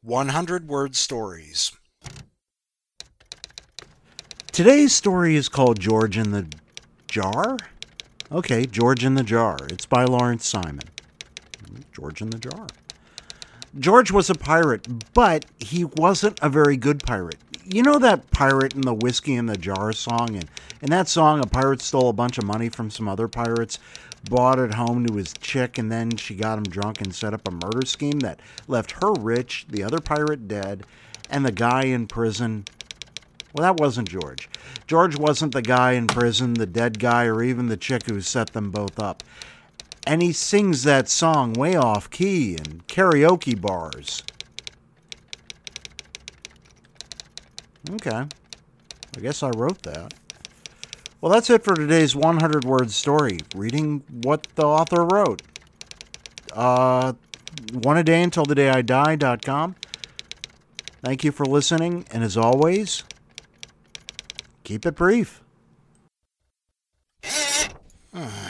100 Word Stories. Today's story is called George in the Jar? Okay, George in the Jar. It's by Lawrence Simon. George in the Jar. George was a pirate, but he wasn't a very good pirate. You know that Pirate in the Whiskey in the Jar song? And in that song, a pirate stole a bunch of money from some other pirates, brought it home to his chick, and then she got him drunk and set up a murder scheme that left her rich, the other pirate dead, and the guy in prison. Well, that wasn't George. George wasn't the guy in prison, the dead guy, or even the chick who set them both up. And he sings that song way off key in karaoke bars. Okay, I guess I wrote that. Well, that's it for today's 100-word story, reading what the author wrote. One a day until the day I die.com. Thank you for listening, and as always, keep it brief.